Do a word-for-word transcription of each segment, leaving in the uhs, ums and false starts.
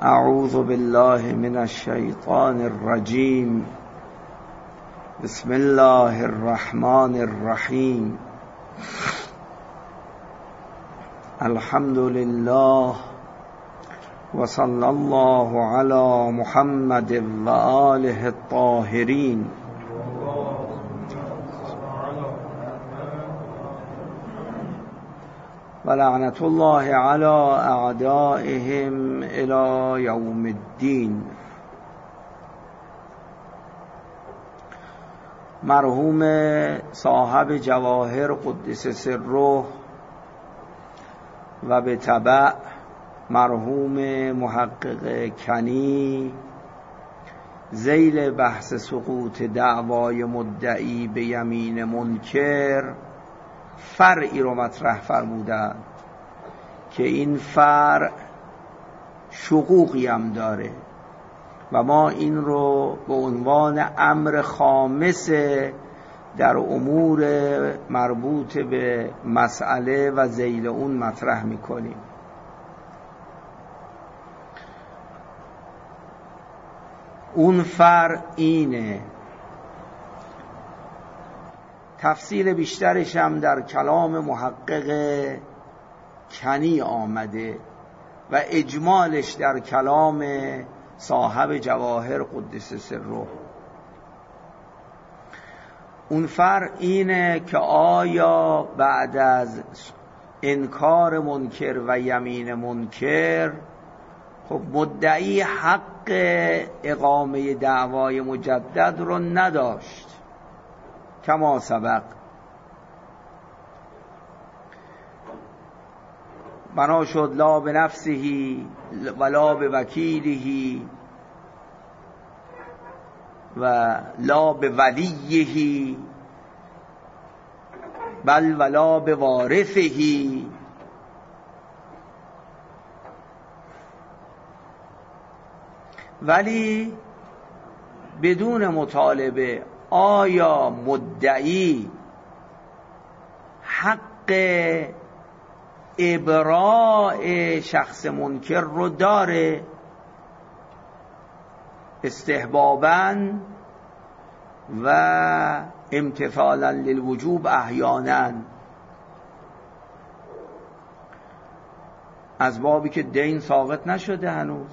اعوذ بالله من الشیطان الرجیم. بسم الله الرحمن الرحیم. الحمد لله و صلی الله علی محمد و آله الطاهرین. و لعنت الله علی اعدائهم الی یوم الدین. مرحوم صاحب جواهر قدس سره و به تبع مرحوم محقق کنی ذیل بحث سقوط دعوای مدعی به یمین منکر فرعی رو مطرح فرمودند که این فرع شقوقی هم داره و ما این رو به عنوان امر خامس در امور مربوط به مسئله و ذیل اون مطرح میکنیم. اون فرع اینه، تفصیل بیشترش هم در کلام محقق کنی آمده و اجمالش در کلام صاحب جواهر قدس سره. اون فرع اینه که آیا بعد از انکار منکر و یمین منکر خب مدعی حق اقامه دعوای مجدد رو نداشت کما سبق، بنا شد لا به نفسهی ولا به وکیلهی و لا به ولیهی بل ولا به وارثهی. ولی بدون مطالبه آیا مدعی حق ابراء شخص منکر رو داره استحباباً و امتثالاً للوجوب احیاناً، از بابی که دین ساقط نشده هنوز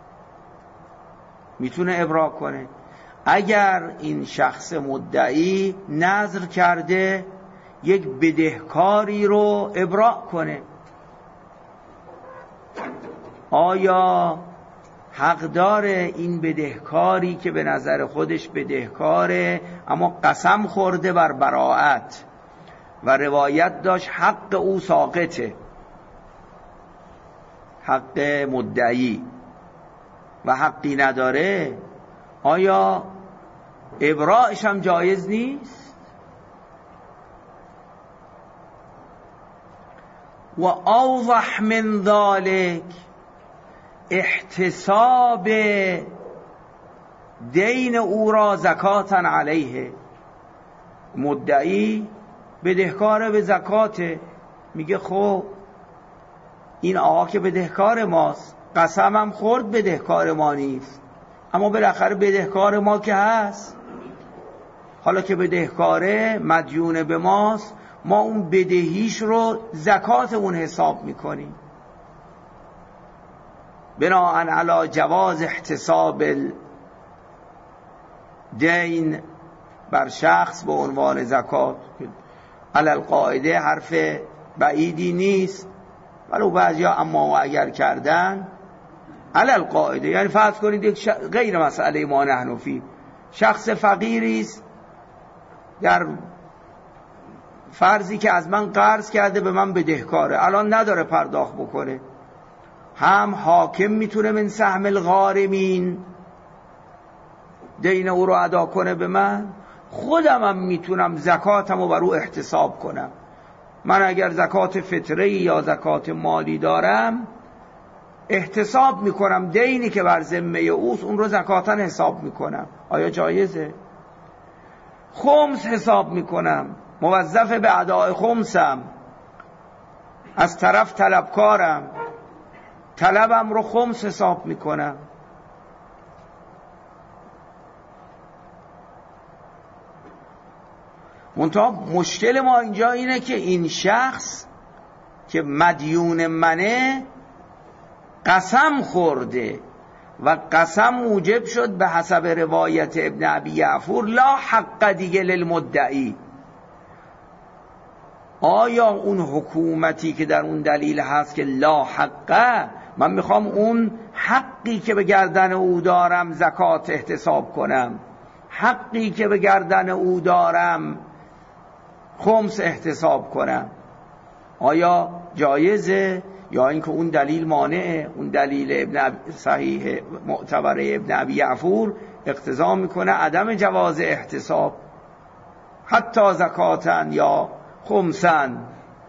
میتونه ابراء کنه. اگر این شخص مدعی نذر کرده یک بدهکاری رو ابراء کنه، آیا حق داره این بدهکاری که به نظر خودش بدهکاره اما قسم خورده بر براءت و روایت داشت حق او ساقطه، حق مدعی و حقی نداره، آیا ابراءش هم جایز نیست؟ و اوضح من ذلك احتساب دین او را زکاتا علیه. مدعی بدهکار به زکاته، میگه خب این آقا که بدهکار ماست، قسمم خورد بدهکار ما نیست، اما بالاخره بدهکار ما که هست، حالا که بدهکاره مدیون به ماست، ما اون بدهیش رو زکات اون حساب میکنیم. بناءً علی جواز احتساب دین بر شخص به عنوان زکات، علی القاعده حرف بعیدی نیست، ولو بعضیا اما و اگر کردن علی القاعده. یعنی فرض کنید یک ش... غیر مسئله ما نحن فی، شخص فقیری است در فرضی که از من قرض کرده به من بدهکاره، الان نداره پرداخت بکنه، هم حاکم میتونه من سهم الغارمین دین او رو ادا کنه به من، خودم هم میتونم زکاتم رو بر او احتساب کنم. من اگر زکات فطری یا زکات مالی دارم احتساب میکنم دینی که بر ذمه اوست، اون رو زکاتا حساب میکنم. آیا جایزه؟ خمس حساب میکنم، موظف به اداء خمسم، از طرف طلبکارم، طلبم رو خمس حساب میکنم. منتها مشکل ما اینجا اینه که این شخص که مدیون منه قسم خورده و قسم موجب شد به حسب روایت ابن ابی یعفور لا حق دیگه للمدعی. آیا اون حکومتی که در اون دلیل هست که لا حقه، من میخوام اون حقی که به گردن او دارم زکات احتساب کنم، حقی که به گردن او دارم خمس احتساب کنم، آیا جایزه یا اینکه اون دلیل مانعه؟ اون دلیل ابن صحیح معتبر ابن ابی یعفور اقتضا میکنه عدم جواز احتساب حتی زکاتن یا خمسن.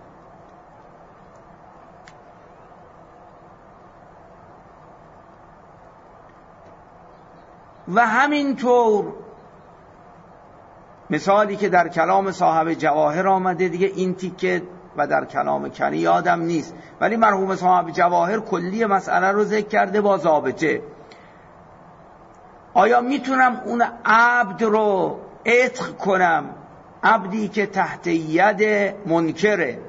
و همینطور مثالی که در کلام صاحب جواهر آمده دیگه این تیکه و در کلام کنی یادم نیست، ولی مرحوم صاحب جواهر کلی مسئله رو ذکر کرده با ضابطه. آیا میتونم اون عبد رو عتق کنم، عبدی که تحت ید منکره؟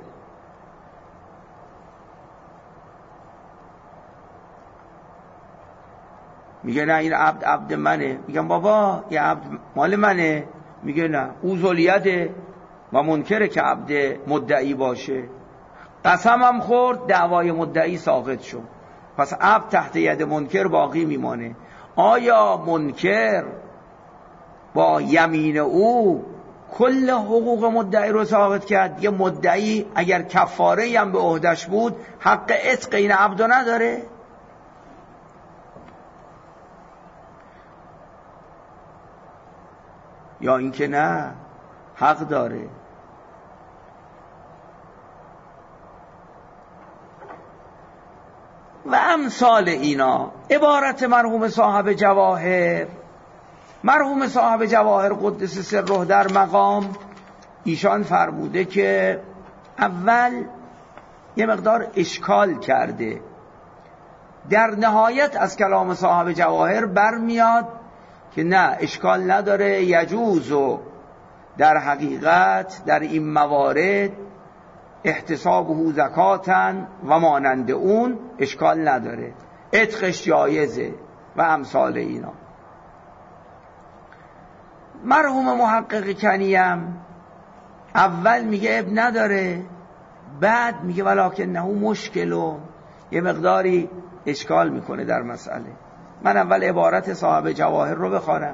میگه نه این عبد عبد منه. میگم بابا یه عبد مال منه. میگه نه او ذوالیده و منکره که عبد مدعی باشه. قسمم خورد، دعوای مدعی ساقط شد، پس عبد تحت ید منکر باقی میمانه. آیا منکر با یمین او کل حقوق مدعی رو ثابت کرد؟ یه مدعی اگر کفاره هم به عهدش بود حق عتق این عبد نداره؟ یا اینکه نه حق داره؟ و امثال اینا عبارت مرحوم صاحب جواهر. مرحوم صاحب جواهر قدس سره در مقام ایشان فرموده که اول یه مقدار اشکال کرده، در نهایت از کلام صاحب جواهر برمیاد که نه اشکال نداره، یجوز و در حقیقت در این موارد احتسابه زکاتن و مانند اون اشکال نداره، عتقش جایزه و امثال اینا. مرحوم محقق کنیم اول میگه اب نداره، بعد میگه ولکنه مشکل و یه مقداری اشکال میکنه در مسئله. من اول عبارت صاحب جواهر رو بخوانم.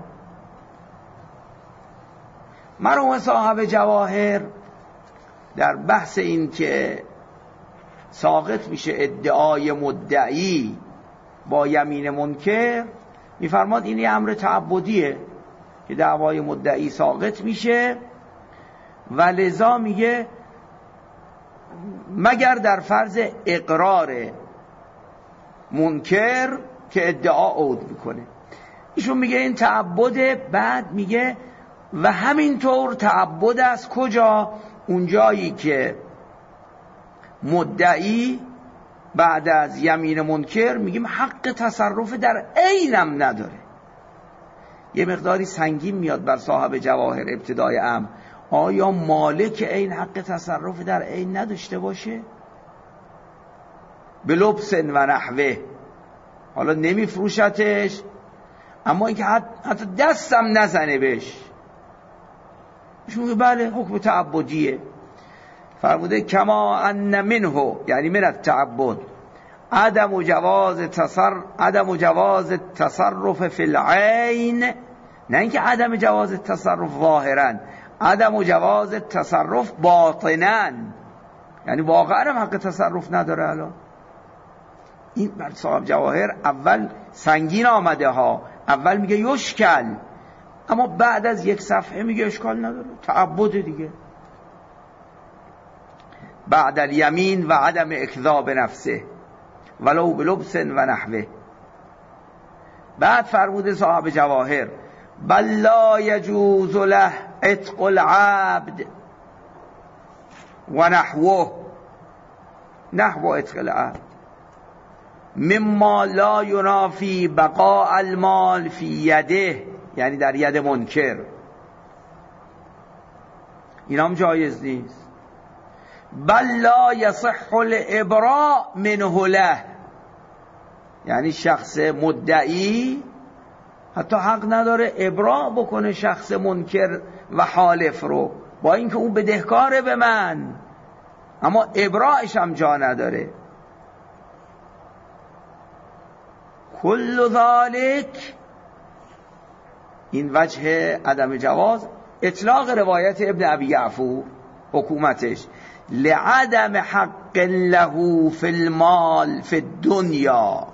مرحوم صاحب جواهر در بحث این که ساقط میشه ادعای مدعی با یمین منکر میفرماد این یه امر تعبدیه که دعوای مدعی ساقط میشه و لذا میگه مگر در فرض اقرار منکر که ادعا عود میکنه. ایشون میگه این تعبده. بعد میگه و همینطور تعبد از کجا؟ اونجایی که مدعی بعد از یمین منکر میگیم حق تصرف در عینم نداره. یه مقداری سنگین میاد بر صاحب جواهر ابتدای امر. آیا مالک عین حق تصرف در عین نداشته باشه؟ به لبس و نحوه، حالا نمیفروشتش اما اینکه حتی دستم نزنه بهش، میگه بله حکم تعبدیه. فرموده کما ان منه، یعنی من التعبد، عدم جواز تصرف عدم جواز تصرف فی العین، نه اینکه عدم جواز تصرف ظاهرا، عدم جواز تصرف باطنا، یعنی واقعا هم حق تصرف نداره. الان این بر صاحب جواهر اول سنگین آمده ها، اول میگه یشکل، اما بعد از یک صفحه میگه اشکال نداره، تعبد دیگه. بعد الیمین و عدم اکذاب نفسه ولو بلبس و نحوه. بعد فرموده صاحب جواهر بل لا یجوز له عتق العبد و نحوه، نحو عتق العبد، مما لا ینافی بقاء المال فی یده، یعنی در ید منکر، اینام جایز نیست. بل لا یصح الابراء منه له، یعنی شخص مدعی حتی حق نداره ابراء بکنه شخص منکر و حالف رو، با اینکه اون بدهکاره به من، اما ابراءش هم جا نداره. کل ذالک، این وجه عدم جواز اطلاق روایت ابن ابی یعفور حکومتش، لعدم حق له فی المال فی الدنیا،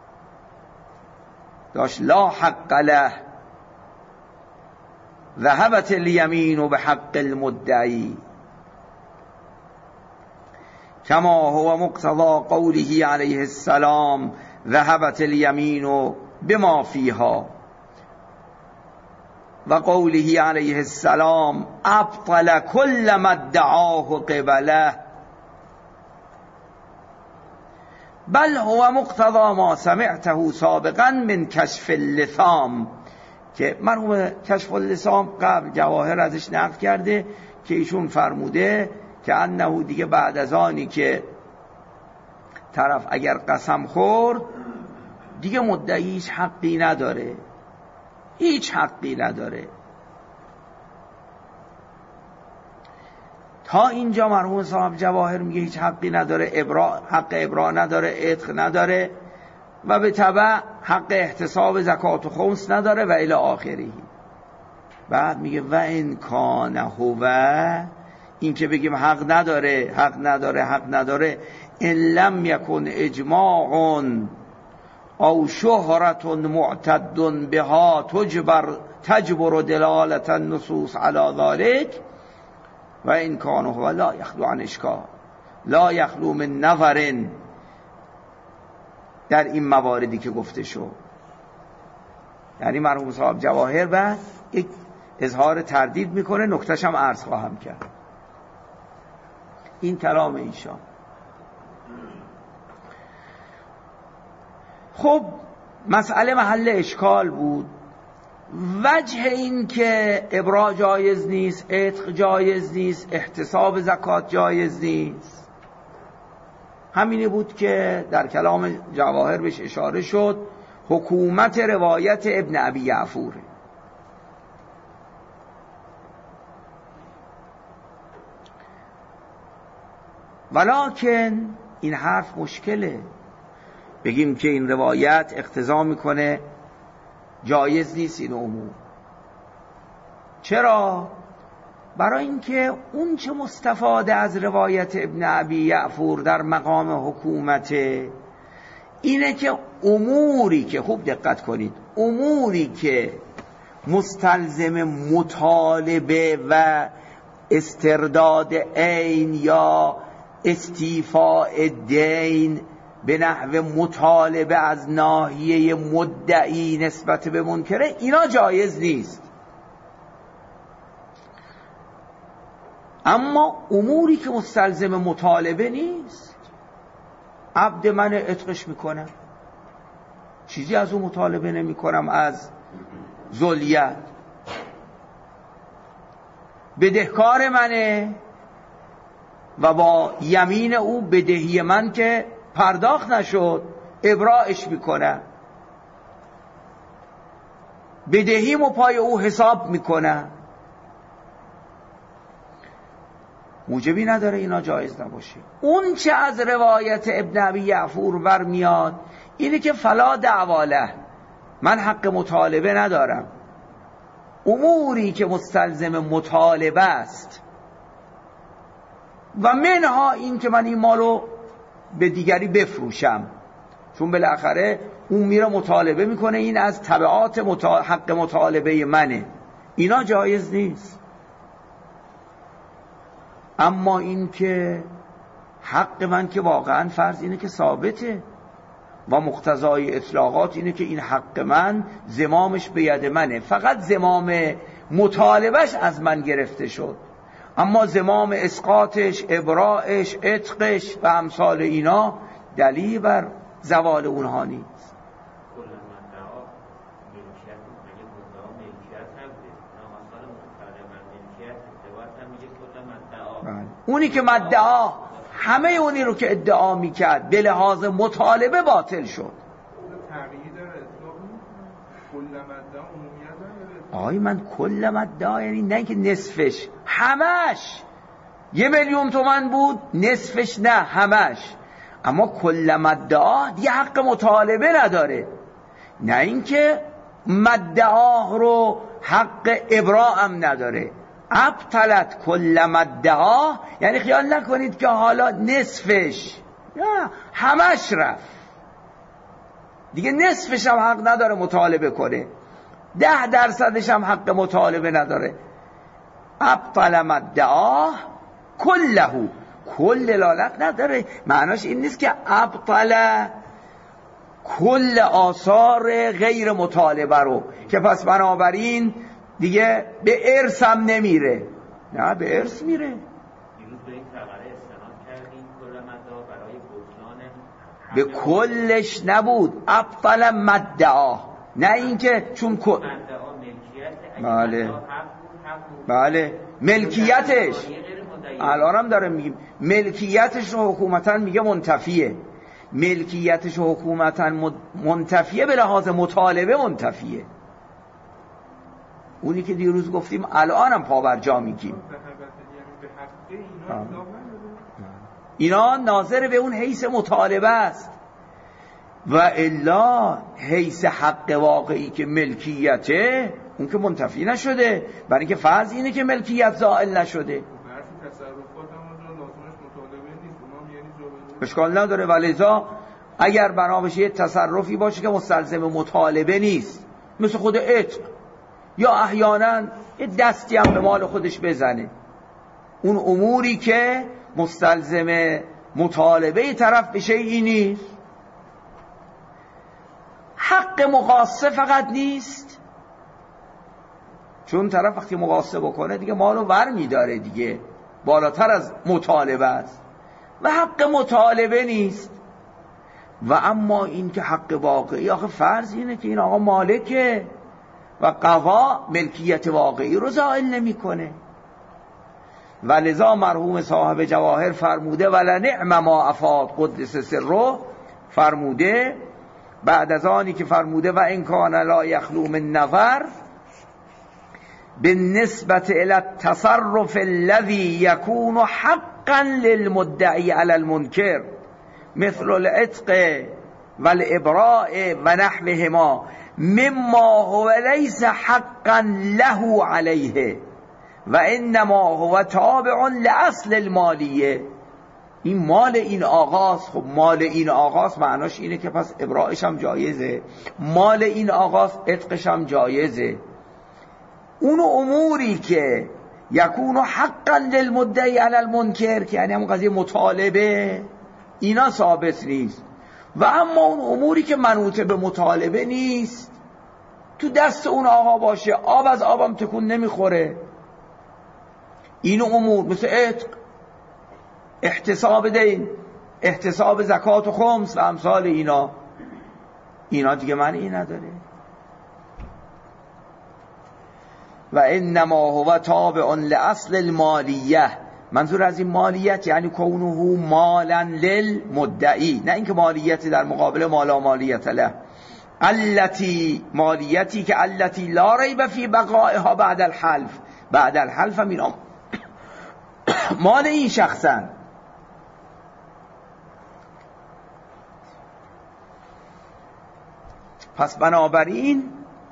داشت لا حق له، ذهبت الیمین بحق المدعی، کما هو مقتضى قوله علیه السلام ذهبت الیمین بما فیها، و قوله علیه السلام ابطل کل ما ادعاه قبله، بل هو مقتضى ما سمعته سابقا من کشف اللثام، که مرحوم کشف اللثام قبل جواهر ازش نقل کرده که ایشون فرموده که انه دیگه بعد از آنی که طرف اگر قسم خورد دیگه مدعی هیچ حقی نداره، هیچ حقی نداره. تا اینجا مرحوم صاحب جواهر میگه هیچ حقی نداره، ابرا حق ابرا نداره، عتق نداره، و به تبع حق احتساب زکات و خمس نداره و الی آخری. بعد میگه و ان کان هو، این که بگیم حق نداره حق نداره حق نداره، ان لم یکن اجماع او شهرت معتد بها تجبر تجبر دلالت النصوص علی ذلك، و این کان هو لا یخلو عن اشکال لا یخلو من نظر، در این مواردی که گفته شد. یعنی مرحوم صاحب جواهر بعد یک اظهار تردید میکنه، نکتهش هم عرض خواهم کرد. این کلام ایشان. خب مسئله محل اشکال بود. وجه این که ابراء جایز نیست، عتق جایز نیست، احتساب زکات جایز نیست، همینی بود که در کلام جواهر بهش اشاره شد، حکومت روایت ابن ابی یعفور. ولکن این حرف مشکله، بگیم که این روایت اقتضا میکنه جایز نیست این امور. چرا؟ برای اینکه اون چه مستفاده از روایت ابن ابی یعفور در مقام حکومت اینه که اموری که، خوب دقت کنید، اموری که مستلزم مطالبه و استرداد عین یا استیفاء دین به نحو مطالبه از ناحیه مدعی نسبت به منکره، اینا جایز نیست. اما اموری که مستلزم مطالبه نیست، عبد من عتقش میکنم، چیزی از اون مطالبه نمی کنم، از ذلیت، بدهکار منه و با یمین او بدهی من که پرداخت نشد ابراءش میکنه، بدهی مو پای او حساب میکنه، موجبی نداره اینا جایز نباشه. اون چه از روایت ابن ابی یعفور برمیاد اینه که فلا دعواله، من حق مطالبه ندارم، اموری که مستلزم مطالبه است و منها این که من این مالو به دیگری بفروشم، چون بالاخره اون میره مطالبه میکنه، این از تبعات مطال... حق مطالبه منه، اینا جایز نیست. اما این که حق من که واقعا فرض اینه که ثابته و مقتضای اطلاقات اینه که این حق من زمامش به ید منه، فقط زمام مطالبهش از من گرفته شد، اما زمام اسقاطش، ابراءش، عتقش و امثال اینا دلیل بر زوال اونها نیست. اونی که مدعا همه اونی رو که ادعا میکرد به لحاظ مطالبه باطل شد. آی من کل مدعا یعنی نه که نصفش، همش. یه میلیون تومن بود نصفش نه همش. اما کل مدعا دیگه حق مطالبه نداره. نه اینکه مدعا رو حق ابراء هم نداره. ابطلت کل مدعا یعنی خیال نکنید که حالا نصفش، نه همش رفت دیگه. نصفش هم حق نداره مطالبه کنه، ده درصدش هم حق مطالبه نداره. ابطل مدعا کلهو، کل دلالت نداره. معناش این نیست که ابطل کل آثار غیر مطالبه رو که پس بنابراین دیگه به ارث هم نمیره. نه به ارث میره. دیروز به این فقره استناد کردیم کل مدعا برای بطلان به کلش نبود، ابطل مدعا، نه اینکه چون کل مدعا ملکیت. بله بله ملکیتش الان هم داره میگیم ملکیتش رو حکومتا میگه منتفیه. ملکیتش رو حکومتا منتفیه به لحاظ مطالبه منتفیه. اونی که دیروز گفتیم الان هم پابرجا میگیم. اینا ناظر به اون حیث مطالبه است و الا حیث حق واقعی که ملکیته اون که منتفی نشده، برای اینکه فرض اینه که ملکیت زائل نشده. اشکال نداره. ولذا اگر بنا بشه یه تصرفی باشه که مستلزم مطالبه نیست، مثل خود عتق، یا احیانا یه دستی هم به مال خودش بزنه، اون اموری که مستلزم مطالبه طرف به شیئی نیست. حق مقاصه فقط نیست، چون طرف وقتی مقاصه بکنه دیگه مالو ور میداره دیگه، بالاتر از مطالبه است. و حق مطالبه نیست. و اما این که حق واقعی، آخه فرض اینه که این آقا مالکه و قضا ملکیت واقعی رو زائل نمیکنه. ولذا مرحوم صاحب جواهر فرموده ولنعم ما افاد قدس سره، فرموده بعد از آنی که فرموده و ان کان لا یخلو من نظر بالنسبة الى التصرف الذي يكون حقا للمدعي على المنكر مثل العتق والابراء و نحوهما مما هو ليس حقا له عليه و انما هو تابع لاصل المالیه. این مال این آقاست. خب مال این آقاست معناش اینه که پس ابراءش هم جایزه، مال این آقاست عتقش هم جایزه. اون اموری که یکون حقا للمدعی علی المنکر که یعنی همون قضیه مطالبه، اینا ثابت نیست. و اما اون اموری که منوط به مطالبه نیست، تو دست اون آقا باشه، آب از آبم تکون نمیخوره، این امور مثل عتق، احتساب دین، احتساب زکات و خمس و امثال اینا، اینا دیگه معنی نداره. و انما هو تابع لاصل المالیه، منظور از این مالیت یعنی کونه مالا للمدعی، نه اینکه مالیتی در مقابل مالا مالیت له. التی مالیتی که التی لا ریب فی بقائها بعد الحلف، بعد الحلف هم اینا مال این شخصا. پس بنابراین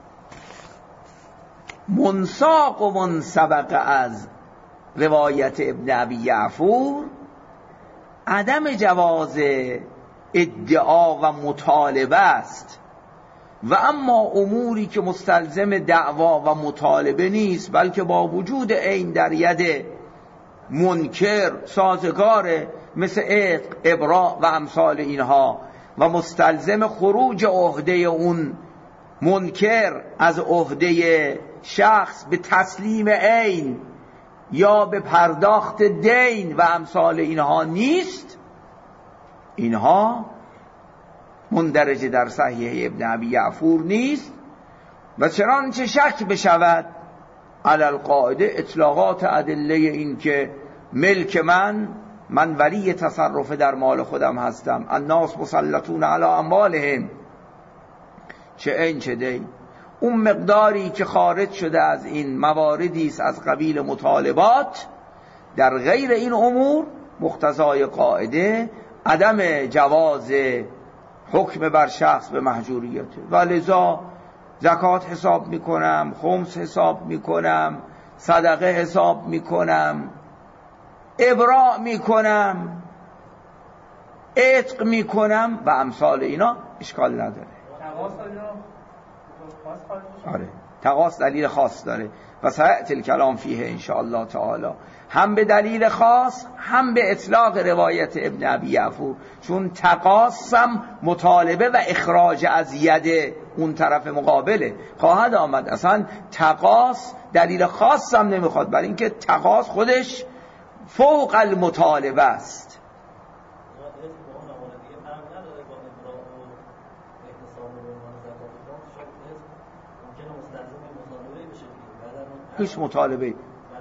منساق و منسبق از روایت ابن ابی یعفور عدم جواز ادعا و مطالبه است. و اما اموری که مستلزم دعوا و مطالبه نیست بلکه با وجود عین در ید منکر سازگاره، مثل عتق، ابراء و امثال اینها، و مستلزم خروج عهده اون منکر از عهده شخص به تسلیم عین یا به پرداخت دین و امثال اینها نیست، اینها مندرج در صحیح ابن ابی یعفور نیست. و چنانچه شک بشود علی القاعده اطلاقات ادله این که ملک من من ولی تصرف در مال خودم هستم، الناس مسلطون علی اموالهم، چه این چه دی، اون مقداری که خارج شده از این مواردی است از قبیل مطالبات، در غیر این امور مقتضای قاعده عدم جواز حکم بر شخص به محجوریته. و لذا زکات حساب میکنم، خمس حساب میکنم، صدقه حساب میکنم، ابراء میکنم، عتق میکنم و امثال اینا، اشکال نداره. آره تقاص دلیل خاص داره و سیأتی الکلام فیه ان شاء الله تعالی، هم به دلیل خاص هم به اطلاق روایت ابن ابی یعفور، چون تقاصم مطالبه و اخراج از ید اون طرف مقابله خواهد آمد. اصلا تقاص دلیل خاص هم نمیخواد، برای اینکه تقاص خودش فوق المطالبه است. هیچ مطالبه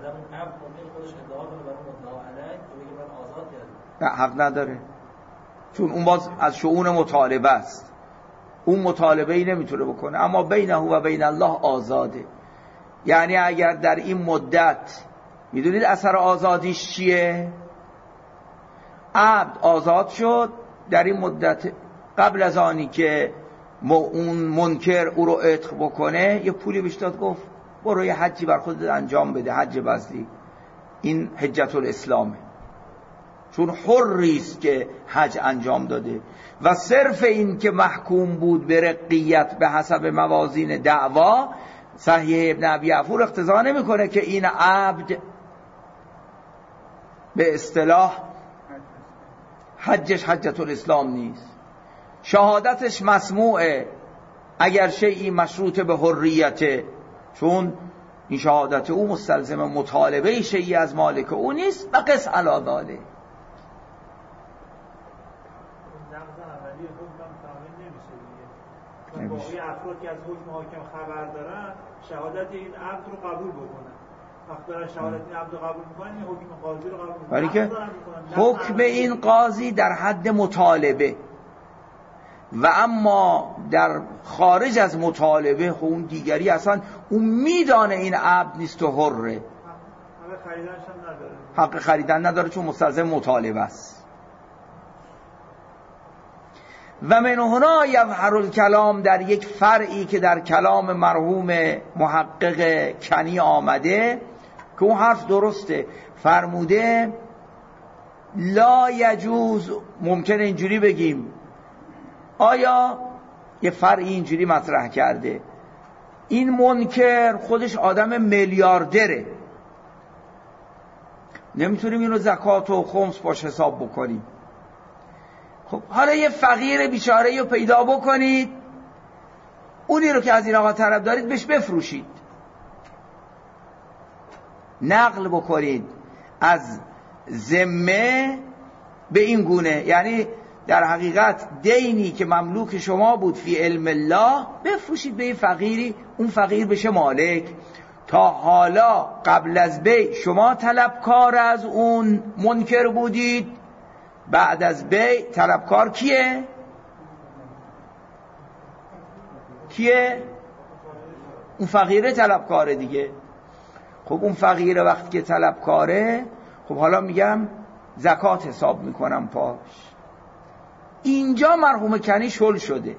نه حق نداره، چون اون باز از شؤون مطالبه است، اون مطالبه ای نمیتونه بکنه. اما بینه و بین الله آزاده، یعنی اگر در این مدت، میدونید اثر آزادیش چیه؟ عبد آزاد شد در این مدت، قبل از آنی که اون منکر او رو عتق بکنه یه پولی بهش داد، گفت برو یه حجی بر خودت انجام بده، حج بذلی، این حجت الاسلامه، چون حریست که حج انجام داده. و صرف این که محکوم بود به رقیت به حسب موازین دعوا، صحیح ابن ابی یعفور اقتضا نمیکنه که این عبد به اصطلاح حجش حجت الاسلام نیست، شهادتش مسموعه اگر شیئی مشروط به حریته، چون این شهادت او مستلزم مطالبه شیئی از مالک او نیست. و قس علی ذالک باقی افراد که از حکم حاکم خبر دارن شهادت این عبد رو قبول بکنن، وقتی دارن شهادت این عبد رو قبول میکنن این حکم قاضی رو قبول میکنن، برای که حکم این قاضی در حد مطالبه، و اما در خارج از مطالبه اون دیگری اصلا اون میدانه این عبد نیست و حره، حق خریدنش هم نداره، حق خریدن نداره چون مستلزم مطالبه است. و من هنا یظهر الکلام، در یک فرعی که در کلام مرحوم محقق کنی آمده که اون حرف درسته، فرموده لا یجوز، ممکنه اینجوری بگیم، آیا یه فرعی اینجوری مطرح کرده، این منکر خودش آدم میلیاردره، نمیتونیم اینو زکات و خمس باش حساب بکنیم، خب حالا یه فقیر بیچاره رو پیدا بکنید، اونی رو که از این آقا طلب دارید بهش بفروشید، نقل بکنید از ذمه به این گونه، یعنی در حقیقت دینی که مملوک شما بود فی علم الله بفروشید به این فقیری، اون فقیر بشه مالک. تا حالا قبل از بی شما طلبکار از اون منکر بودید، بعد از بی طلبکار کیه؟ کیه؟ اون فقیره طلبکاره دیگه. خب اون فقیره وقتی که طلبکاره، خب حالا میگم زکات حساب میکنم پاش. اینجا مرحوم کنی شل شده،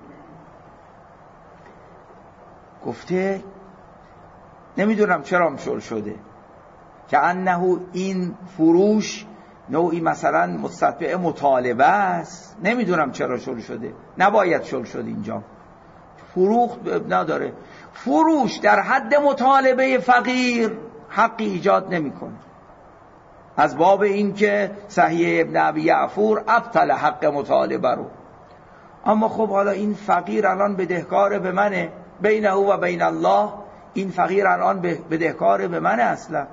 گفته نمیدونم چرا هم شل شده، که انه این فروش نوعی مثلا مستتبع مطالبه است، نمیدونم چرا شل شده، نباید شل شد اینجا، فروخت نداره، فروش در حد مطالبه فقیر حقی ایجاد نمیکنه، از باب این که صحیح ابن ابی یعفور ابطل حق مطالبه رو. اما خب حالا این فقیر الان بدهکار به منه، بینه و بین الله، این فقیر الان بدهکار به منه اصلا.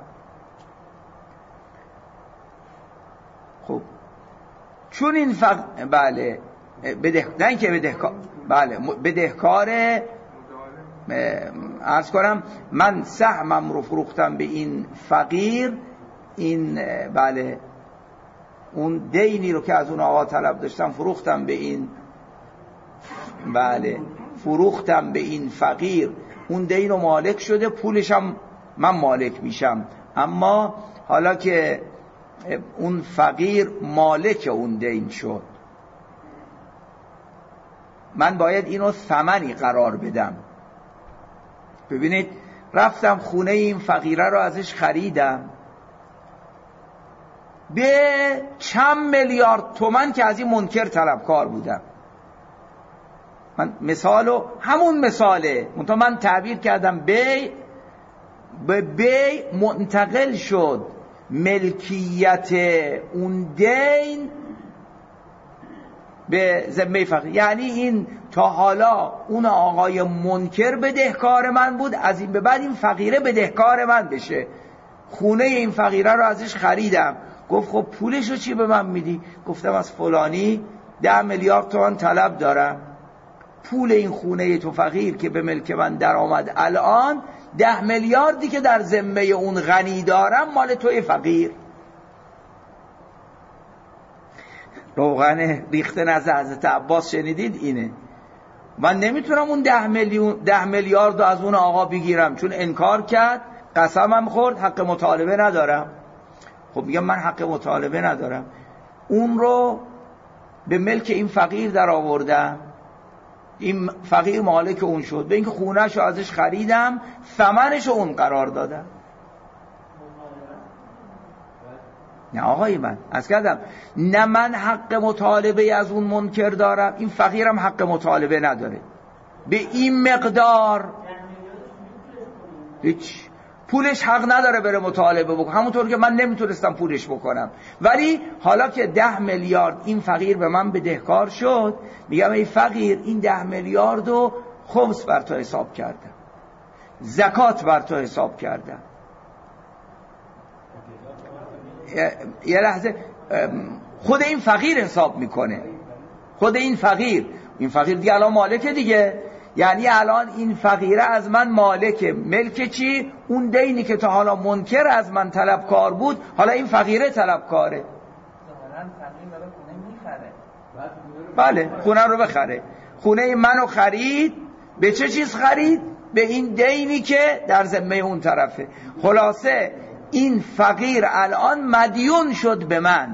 خب چون این فقیر، بله بده نه اینکه بدهکار، بله بدهکار، عرض کنم من سهمم رو فروختم به این فقیر، این بله اون دینی رو که از اون آقا طلب داشتم فروختم به این، بله فروختم به این فقیر، اون دین رو مالک شده، پولشم من مالک میشم. اما حالا که اون فقیر مالک اون دین شد، من باید اینو ثمنی قرار بدم. ببینید رفتم خونه این فقیره رو ازش خریدم به چند میلیارد تومان که از این منکر طلبکار بودم. من مثالو همون مثاله، منتها من تعبیر کردم بی به بی منتقل شد ملکیت اون دین به ذمه فقیر. یعنی این تا حالا اون آقای منکر بدهکار من بود، از این به بعد این فقیره بدهکار من بشه. خونه این فقیره رو ازش خریدم، گفت خب پولشو چی به من میدی؟ گفتم از فلانی ده میلیارد تومان طلب دارم، پول این خونه تو فقیر که به ملک من در آمد الان ده میلیاردی که در ذمه اون غنی دارم مال توی فقیر. روغن ریخته نزد حضرت عباس شنیدید اینه. من نمیتونم اون ده میلیون ده میلیارد رو از اون آقا بگیرم، چون انکار کرد، قسمم خورد، حق مطالبه ندارم. خب میگم من حق مطالبه ندارم، اون رو به ملک این فقیر در آوردم، این فقیر مالک اون شد، به اینکه خونه‌شو ازش خریدم ثمنشو اون قرار دادم. نه آقای من از کردم نه من حق مطالبه از اون منکر دارم، این فقیرم حق مطالبه نداره به این مقدار، هیچ پولش حق نداره بره مطالبه بکنه، همونطور که من نمیتونستم پولش بکنم. ولی حالا که ده میلیارد این فقیر به من بدهکار شد، میگم ای فقیر این ده میلیارد رو خمس بر تو حساب کردم، زکات بر تو حساب کردم. یه لحظه خود این فقیر حساب میکنه، خود این فقیر این فقیر دیگه الان مالکه دیگه، یعنی الان این فقیره از من مالکه. ملک چی؟ اون دینی که تا حالا منکر از من طلبکار بود، حالا این فقیره طلبکاره. بله خونه رو بخره. خونه منو خرید، به چه چیز خرید؟ به این دینی که در ذمه اون طرفه. خلاصه این فقیر الان مدیون شد به من،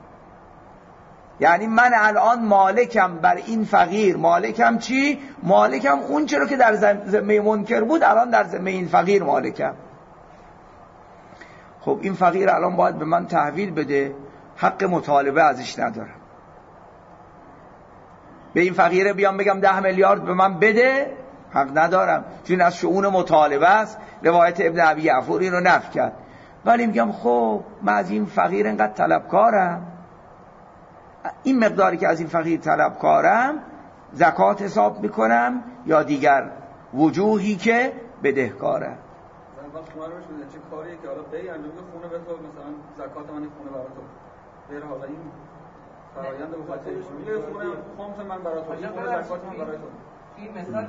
یعنی من الان مالکم بر این فقیر. مالکم چی؟ مالکم اون چرا که در ذمه منکر بود، الان در ذمه این فقیر مالکم. خب این فقیر الان باید به من تحویل بده، حق مطالبه ازش ندارم. به این فقیره بیام بگم ده میلیارد به من بده، حق ندارم، چون از شؤون مطالبه است. روایت ابن ابی یعفور این رو نفی کرد. ولی میگم خب من از این فقیر انقدر طلبکارم، این مقداری که از این فقیر طلبکارم زکات حساب میکنم یا دیگر وجوهی که بدهکارم. من خونه رو بشه چه کاریه که حالا بی انجام خونه به تو، مثلا زکات من خونه برای تو غیر، حالا این فرآیند به خاطر میگه خونه خمس من برای تو، خونه زکات من برای تو. این مثال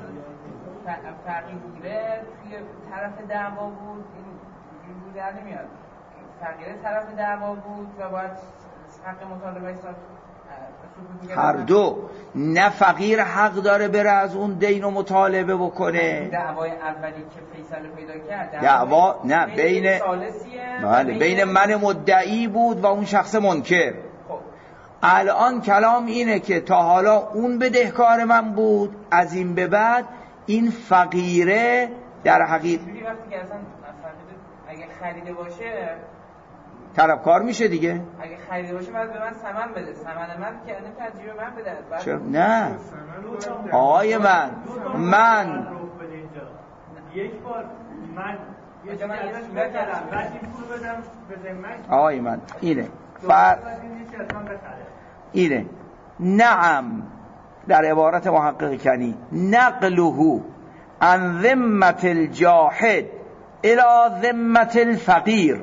فقیره توی طرف دعوا بود، این جور در نمیاد. فقیره طرف دعوا بود و باید حق مطالبه حساب هر دو. نه فقیر حق داره بره از اون دین و مطالبه بکنه. دعوای اولی که فیصله پیدا کرد دعوا نه بین بله بین من مدعی بود و اون شخص منکر. خب الان کلام اینه که تا حالا اون بدهکار من بود، از این به بعد این فقیره در حقیقت وقتی که اصلا اگه خریده باشه طلبکار میشه دیگه. اگه خریده باشه باید به من ثمن بده، ثمن من که الان تجربه من بده. چرا نه آقای من من یک بار من یه چیزی ازش بخرم، بعد این پول بدم به ذمه‌اش. آقای من اینه فر... اینه نعم، در عبارت محقق کنی نقله عن ذمت الجاحد الى ذمت الفقیر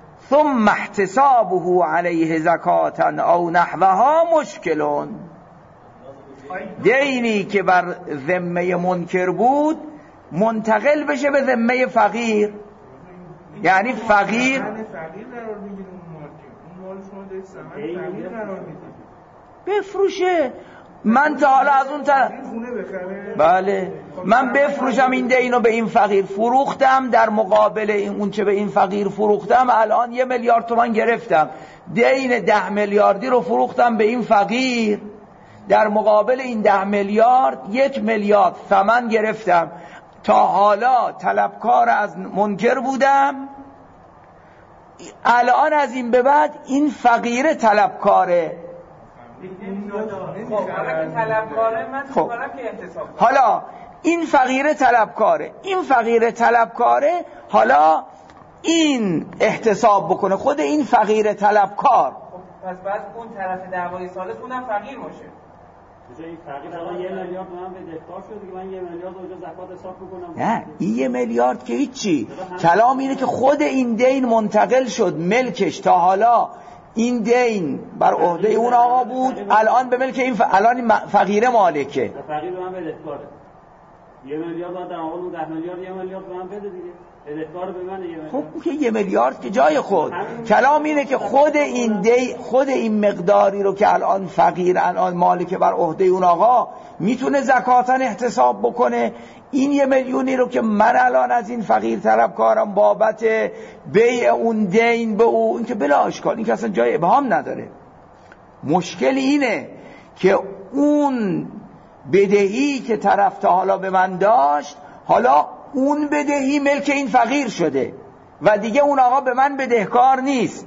ثم احتسابه علیه زکاتا او نحوها مشکلون. دینی که بر ذمه منکر بود منتقل بشه به ذمه فقیر. یعنی فقیر بفروشه. من تا حالا از اون طرف بله من بفروشم این دینو به این فقیر، فروختم، در مقابل این اون چه به این فقیر فروختم الان یه میلیارد تومان گرفتم، دین ده میلیاردی رو فروختم به این فقیر، در مقابل این ده میلیارد یک میلیارد ثمن گرفتم. تا حالا طلبکار از منکر بودم، الان از این به بعد این فقیر طلبکاره. خب حالا این فقیر طلبکاره، این فقیر طلبکاره حالا این احتساب بکنه خود این فقیر طلبکار. پس بعد اون طرف دعوای سالس اونم فقیر باشه. این فقیر الان یه میلیارد من به دفکار شد دیگه، من یه میلیارد اونجا زکات حساب بکنم. نه این یه میلیارد که هیچی، کلام اینه که خود این دین منتقل شد ملکش. تا حالا این دین بر عهده اون آقا بود، الان به ملک این ف... الان این فقیر مالکه. فقیر به من به دفکاره. یه میلیارد بعد در اون ده میلیارد یه میلیارد به من بده دیگه. ادکار به من یه میلیارد. خب که یه میلیارد که جای خود. کلام اینه که خود این دی خود این مقداری رو که الان فقیر الان مالک بر عهده اون آقا میتونه زکاتاً احتساب بکنه. این یه میلیونی رو که من الان از این فقیر طلبکارم بابت بیع اون دین به او، این که بلا اشکال، این که اصلا جای ابهام نداره. مشکل اینه که اون بدهی که طرف تا حالا به من داشت، حالا اون بدهی ملک این فقیر شده و دیگه اون آقا به من بدهکار نیست.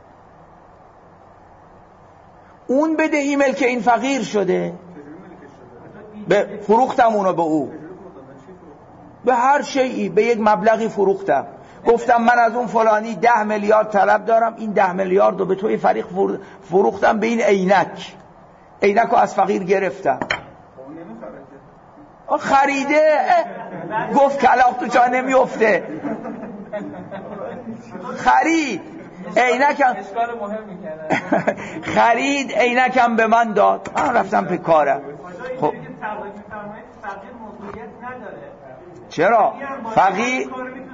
اون بدهی ملک این فقیر شده، به فروختم اونو به او، به هر شیئی، به یک مبلغی فروختم. گفتم من از اون فلانی ده میلیارد طلب دارم، این ده میلیارد رو به توی فریق فروختم به این عینک، عینک رو از فقیر گرفتم. خریده گفت کلاغ تو جا نمیفته، خرید عینکم خرید عینکم به من داد، من رفتم به کارم. خب چرا فقیر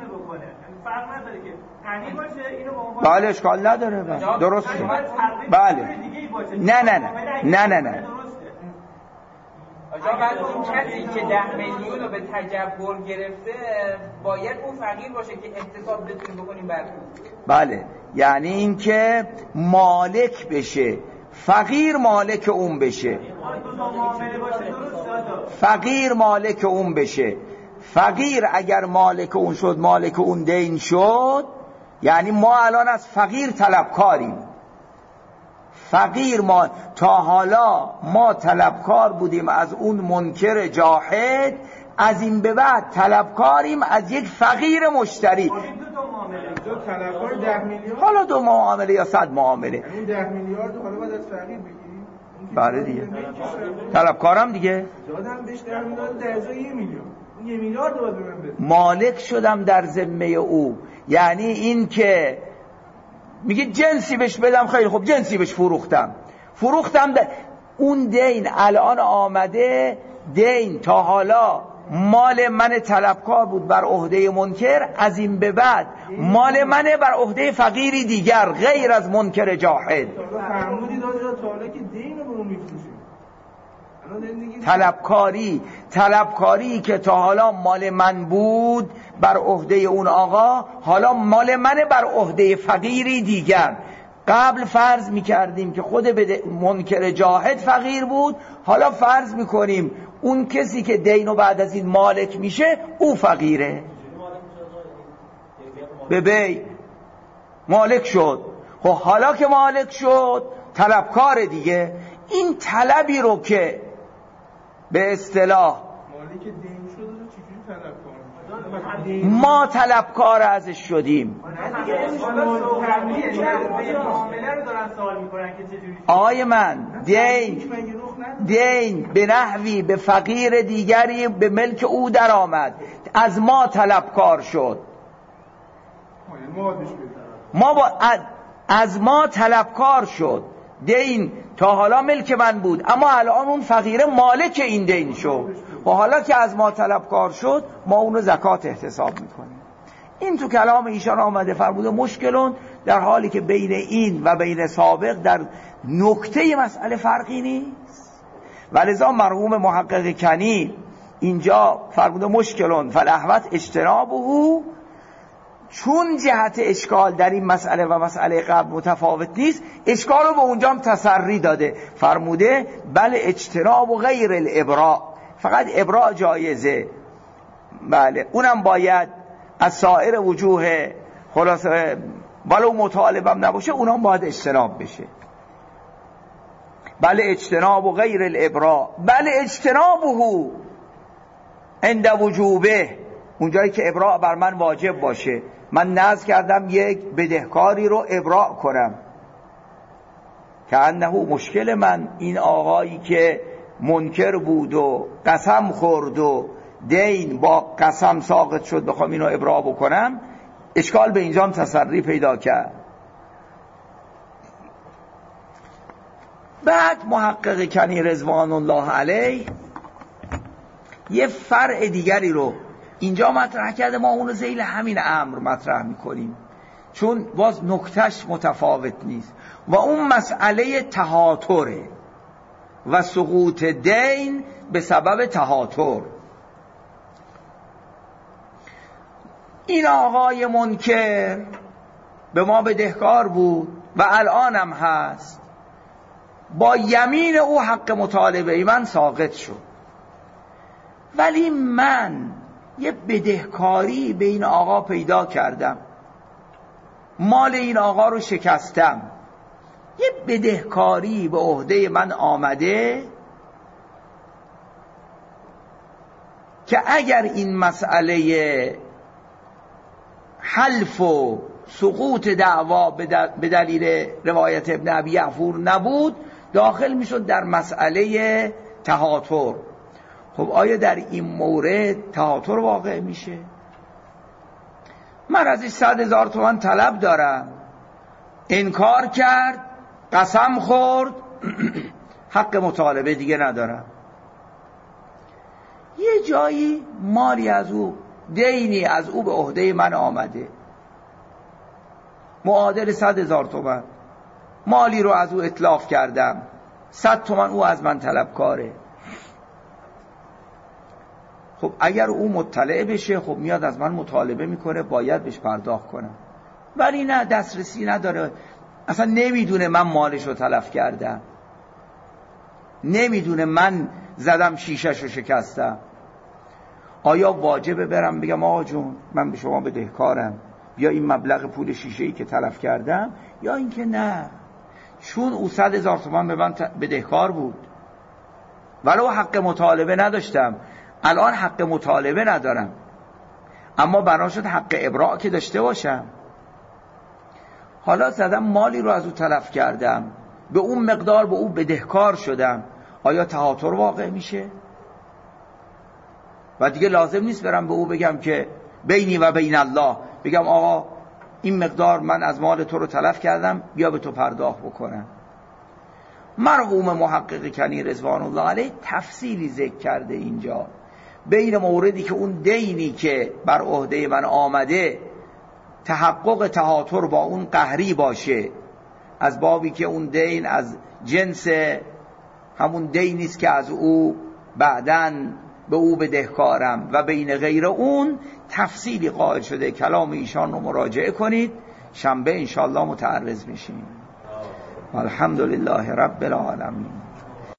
بله اشکال نداره، درست بله نه نه نه نه نه نه آجا بعد اون کسی که ده میلیون رو به تجبر گرفته باید اون فقیر باشه که احتساب بتونیم بکنیم بر بله، یعنی این که مالک بشه، فقیر مالک اون بشه، فقیر مالک اون بشه. فقیر اگر مالک اون شد، مالک اون دین شد، یعنی ما الان از فقیر طلبکاریم. فقیر ما تا حالا ما طلبکار بودیم از اون منکر جاحد، از این به بعد طلبکاریم از یک فقیر مشتری. دو طلبکار ده میلیارد، حالا دو معامله یا صد معامله، اون ده میلیارد حالا باید از فقیر بگیریم. بله دیگه طلبکارم دیگه دادم بهش ده میلیارد در ازای یه میلیون، اون یه میلیارد باید به من بده. مالک شدم در ذمه او، یعنی این که میگه جنسی بهش بدم، خیلی خب جنسی بهش فروختم فروختم ده. اون دین الان آمده، دین تا حالا مال من طلبکار بود بر عهده منکر، از این به بعد مال منه بر عهده فقیری دیگر غیر از منکر جاحد. فرمودید آجا تا حالا که دین رو به اون میفروشیم، طلبکاری طلبکاری که تا حالا مال من بود بر عهده اون آقا، حالا مال منه بر عهده فقیری دیگر. قبل فرض میکردیم که خود منکر جاحد فقیر بود، حالا فرض میکنیم اون کسی که دینو بعد از این مالک میشه او فقیره، به بی مالک شد. خب حالا که مالک شد طلبکار دیگه. این طلبی رو که به اصطلاح مالک دین شد رو چجوری طلبکار؟ ما طلبکار ازش شدیم. آقای من دین دین به نحوی به فقیر دیگری به ملک او در آمد، از ما طلبکار شد، ما با از ما طلبکار شد، دین تا حالا ملک من بود اما الان اون فقیر مالک این دین شد و حالا که از ما طلبکار شد ما اونو زکات احتساب میکنیم. این تو کلام ایشان آمده. فرموده مشکلون، در حالی که بین این و بین سابق در نکته مسئله فرقی نیست. ولذا مرحوم محقق کنی اینجا فرموده مشکلون فالاحوط اجتنابه، چون جهت اشکال در این مسئله و مسئله قبل متفاوت نیست، اشکال رو به اونجا هم تسری داده. فرموده بله اجتناب و غیر الابراء، فقط ابراء جایزه، بله اونم باید از سایر وجوه خلاصه ولو مطالبم نباشه اونم باید اجتناب بشه. بله اجتناب و غیر الابراء، بله اجتنابه عند وجوبه، اونجایی که ابراء بر من واجب باشه. من نذر کردم یک بدهکاری رو ابراء کنم که انه مشکل من، این آقایی که منکر بود و قسم خورد و دین با قسم ساقط شد بخوام اینو ابراء بکنم، اشکال به اینجام تسری پیدا کرد. بعد محقق کنی رضوان الله علیه یه فرع دیگری رو اینجا مطرح کرده، ما اونو ذیل همین امر مطرح میکنیم چون باز نکتهش متفاوت نیست، و اون مسئله تهاتره و سقوط دین به سبب تهاتر. این آقای منکر به ما بدهکار بود و الان هم هست، با یمین او حق مطالبه من ساقط شد، ولی من یه بدهکاری به این آقا پیدا کردم، مال این آقا رو شکستم، یه بدهکاری به عهده من آمده که اگر این مسئله حلف و سقوط دعوا به دلیل روایت ابن ابی یعفور نبود، داخل میشد در مسئله تهاتر. خب آیا در این مورد تهاتر واقع میشه؟ من ازش صد هزار تومان طلب دارم، انکار کرد، قسم خورد، حق مطالبه دیگه ندارم. یه جایی مالی از او، دینی از او به عهده من آمده معادل صد هزار تومان، مالی رو از او اتلاف کردم، صد تومان او از من طلبکاره. خب اگر او مطلع بشه خب میاد از من مطالبه میکنه، باید بهش پرداخت کنم، ولی نه، دسترسی نداره، اصلا نمیدونه من مالش رو تلف کردم، نمیدونه من زدم شیشش رو شکستم. آیا واجبه برم بگم آقا جون من به شما بدهکارم یا این مبلغ پول شیشه‌ای که تلف کردم، یا اینکه نه، چون او صد هزار تومان به من بدهکار بود ولو حق مطالبه نداشتم، الان حق مطالبه ندارم، اما بنا شد حق ابراء که داشته باشم. حالا زدم مالی رو از او تلف کردم، به اون مقدار به او بدهکار شدم، آیا تهاتر واقع میشه؟ و دیگه لازم نیست برم به او بگم که بینی و بین الله، بگم آقا این مقدار من از مال تو رو تلف کردم بیا به تو پرداخت بکنم. مرحوم محقق کنی رضوان الله علیه تفصیلی ذکر کرده اینجا بین موردی که اون دینی که بر عهده من آمده تحقق تهاتر با اون قهری باشه، از بابی که اون دین از جنس همون دینی است که از او بعدن به او بدهکارم، و بین غیر اون تفصیلی قائل شده. کلام ایشان رو مراجعه کنید، شنبه انشاءالله متعرض میشیم. الحمدلله رب العالمین.